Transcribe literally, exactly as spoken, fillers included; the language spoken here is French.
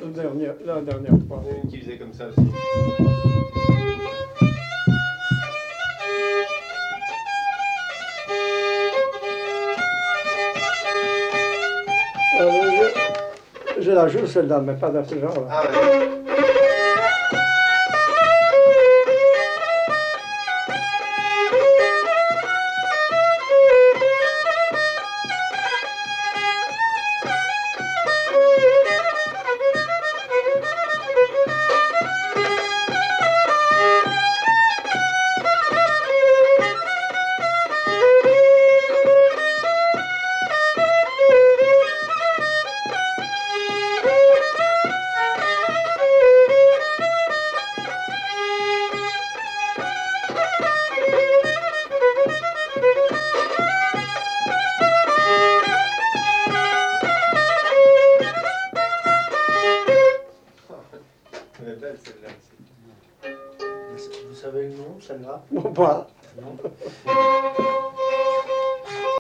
dernière, la dernière fois. Il y en a une qui faisait comme ça aussi. Euh, je, je la joue celle-là, mais pas dans ce genre-là. Ah ouais. Elle est belle celle-là aussi. Vous savez le nom, celle-là? Bon, pas. Non.